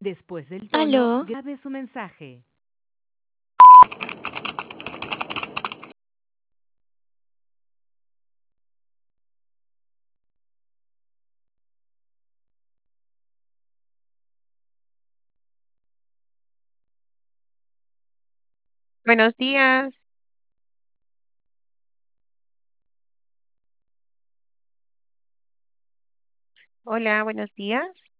Después del tono, Aló, grabe su mensaje. Buenos días. Hola, buenos días.